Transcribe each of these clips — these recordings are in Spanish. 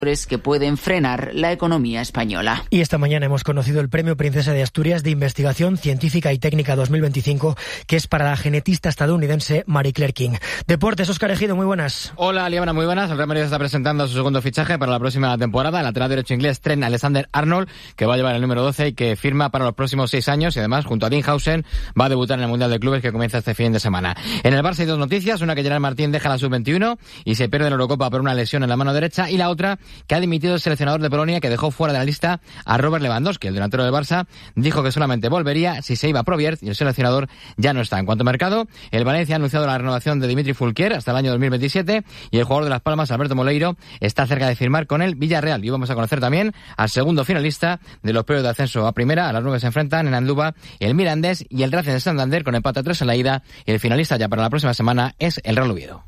que pueden frenar la economía española. Y esta mañana hemos conocido el Premio Princesa de Asturias de Investigación Científica y Técnica 2025, que es para la genetista estadounidense Marie Claire King. Deportes, Óscar Ejido, muy buenas. Hola, Liebana, muy buenas. El Real Madrid está presentando su segundo fichaje para la próxima temporada. El lateral derecho inglés Trent Alexander-Arnold, que va a llevar el número 12 y que firma para los próximos 6 años. Y además, junto a Dinhausen, va a debutar en el Mundial de Clubes que comienza este fin de semana. En el Barça hay dos noticias. Una, que Gerard Martín deja la sub-21 y se pierde la Eurocopa por una lesión en la mano derecha. Y la otra, que ha dimitido el seleccionador de Polonia, que dejó fuera de la lista a Robert Lewandowski. El delantero del Barça dijo que solamente volvería si se iba a Probiert y el seleccionador ya no está. En cuanto a mercado, el Valencia ha anunciado la renovación de Dimitri Fulquier hasta el año 2027 y el jugador de Las Palmas, Alberto Moleiro, está cerca de firmar con el Villarreal. Y vamos a conocer también al segundo finalista de los playoffs de ascenso a primera. A las 9 se enfrentan en Andúba el Mirandés y el Racing de Santander con empate a 3 en la ida, y el finalista ya para la próxima semana es el Real Oviedo.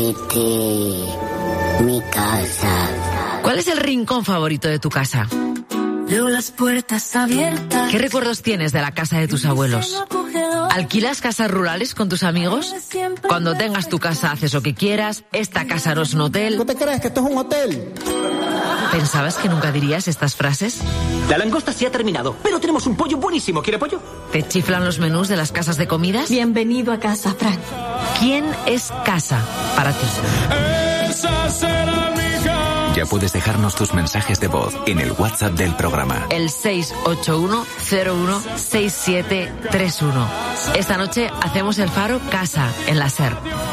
Mi casa. ¿Cuál es el rincón favorito de tu casa? Veo las puertas abiertas. ¿Qué recuerdos tienes de la casa de tus abuelos? ¿Alquilas casas rurales con tus amigos? Cuando tengas tu casa haces lo que quieras. Esta casa no es un hotel. ¿Tú te crees que esto es un hotel? ¿Pensabas que nunca dirías estas frases? La langosta se ha terminado, pero tenemos un pollo buenísimo. ¿Quiere pollo? ¿Te chiflan los menús de las casas de comidas? Bienvenido a casa, Frank. ¿Quién es casa para ti? Esa será mi casa. Ya puedes dejarnos tus mensajes de voz en el WhatsApp del programa. El 681-016731. Esta noche hacemos el Faro Casa en la SER.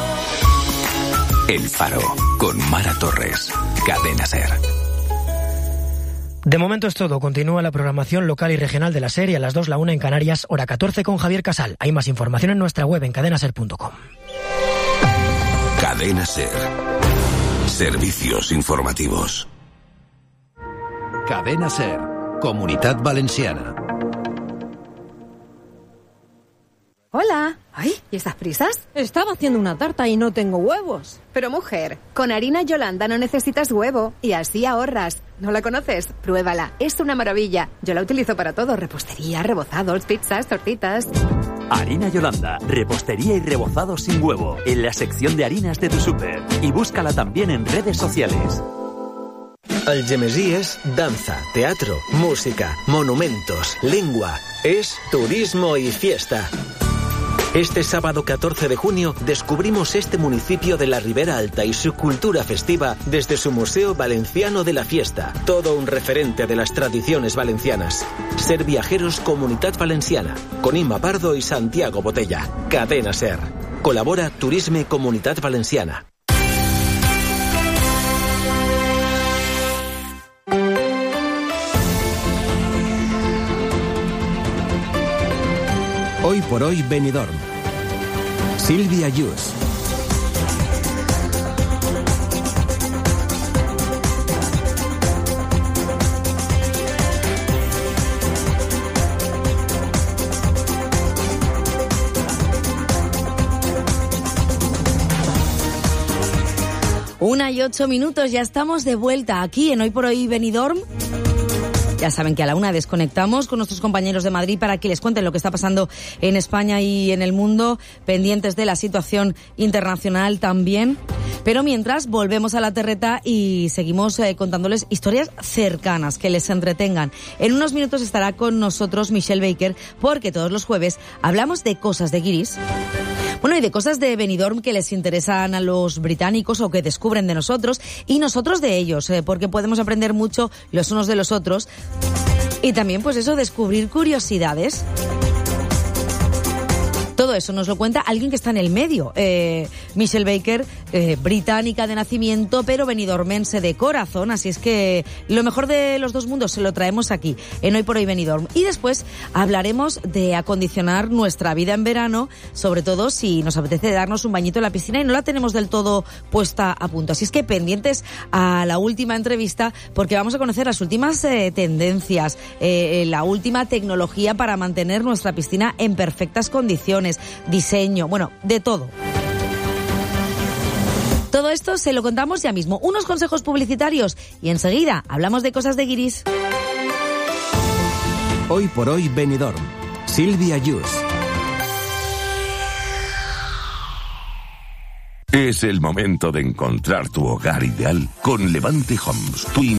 El Faro, con Mara Torres. Cadena SER. De momento es todo. Continúa la programación local y regional de la SER y a las 2 la 1 en Canarias, hora 14 con Javier Casal. Hay más información en nuestra web en cadenaser.com. Cadena SER. Servicios informativos. Cadena SER. Comunitat Valenciana. Hola. Ay, ¿y estas prisas? Estaba haciendo una tarta y no tengo huevos. Pero mujer, con harina Yolanda no necesitas huevo y así ahorras. ¿No la conoces? Pruébala, es una maravilla. Yo la utilizo para todo, repostería, rebozados, pizzas, tortitas. Harina Yolanda, repostería y rebozado sin huevo, en la sección de harinas de tu súper. Y búscala también en redes sociales. Algemesí es danza, teatro, música, monumentos, lengua. Es turismo y fiesta. Este sábado 14 de junio descubrimos este municipio de la Ribera Alta y su cultura festiva desde su Museo Valenciano de la Fiesta. Todo un referente de las tradiciones valencianas. Ser Viajeros Comunitat Valenciana, con Inma Pardo y Santiago Botella. Cadena SER. Colabora Turisme Comunitat Valenciana. Hoy por hoy Benidorm. Silvia Yus. Una y 8 minutos, ya estamos de vuelta aquí en Hoy por Hoy Benidorm. Ya saben que a la 1 desconectamos con nuestros compañeros de Madrid para que les cuenten lo que está pasando en España y en el mundo, pendientes de la situación internacional también. Pero mientras, volvemos a la terreta y seguimos contándoles historias cercanas que les entretengan. En unos minutos estará con nosotros Michelle Baker, porque todos los jueves hablamos de cosas de guiris. Bueno, y de cosas de Benidorm que les interesan a los británicos o que descubren de nosotros y nosotros de ellos, porque podemos aprender mucho los unos de los otros y también, pues eso, descubrir curiosidades. Todo eso nos lo cuenta alguien que está en el medio. Michelle Baker, británica de nacimiento, pero benidormense de corazón. Así es que lo mejor de los dos mundos se lo traemos aquí, en Hoy por Hoy Benidorm. Y después hablaremos de acondicionar nuestra vida en verano, sobre todo si nos apetece darnos un bañito en la piscina y no la tenemos del todo puesta a punto. Así es que pendientes a la última entrevista, porque vamos a conocer las últimas tendencias, la última tecnología para mantener nuestra piscina en perfectas condiciones. Diseño, bueno, de todo. Todo esto se lo contamos ya mismo. Unos consejos publicitarios y enseguida hablamos de cosas de guiris. Hoy por Hoy Benidorm. Silvia Yus. Es el momento de encontrar tu hogar ideal con Levante Homes, tu